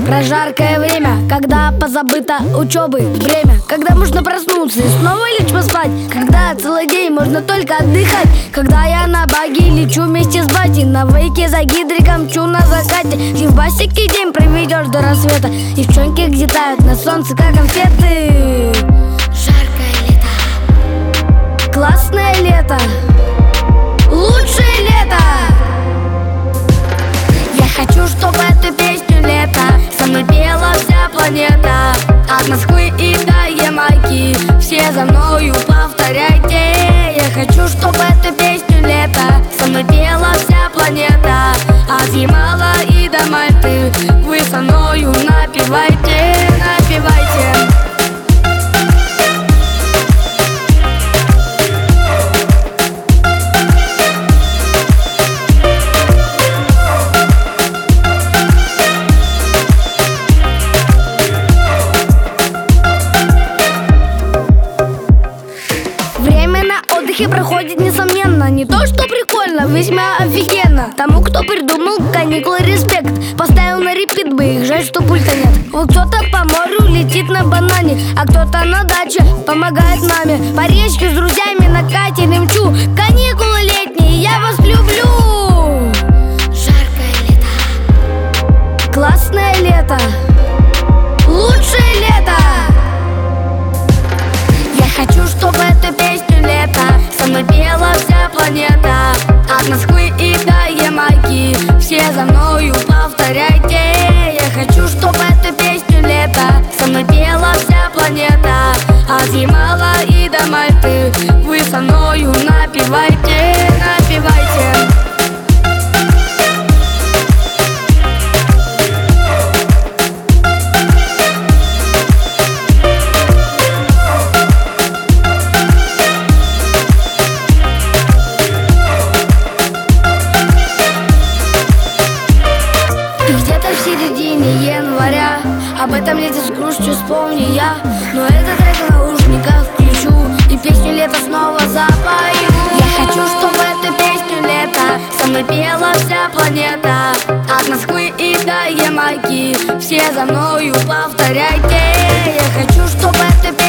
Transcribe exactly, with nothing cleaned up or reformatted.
Про жаркое время, когда позабыто учебы бремя, когда можно проснуться и снова лечь поспать, когда целый день можно только отдыхать, когда я на баги лечу вместе с батей, на вейке за гидриком мчу на закате. Ты в басике день проведешь до рассвета, девчонки взлетают на солнце, как конфеты. Жаркое лето, классное лето, лучшее лето. Я хочу, чтобы эту песню лето со мной пела вся планета. От Москвы и до Ямайки все за мною повторяйте. Я хочу, чтобы эту песню лето со мной пела вся планета. От Ямала и до Мальты вы со мною напевайте, напевайте. Время на отдыхе проходит несомненно. Не то, что прикольно, весьма офигенно. Тому, кто придумал каникулы, респект. Поставил на репит бы их, жаль, что пульта нет. Вот кто-то по морю летит на банане, а кто-то на даче помогает маме. По речке с друзьями на катере мчу. Каникулы летние, я вас люблю. Жаркое лето, классное лето, лучшее лето. Я хочу, чтобы эту песню лето со мной пела вся планета. От Москвы и до Ямайки все за мною повторяйте. Я хочу, чтобы эту песню лето со мной пела вся планета. От Ямала и до Мальты вы со мною напевайте, напевайте. В середине января об этом лете с грустью вспомню я. Но этот трек в наушниках включу и песню лето снова запою. Я хочу, чтобы эту песню лето со мной пела вся планета. От Москвы и до Ямайки все за мною повторяйте. Я хочу, чтобы эту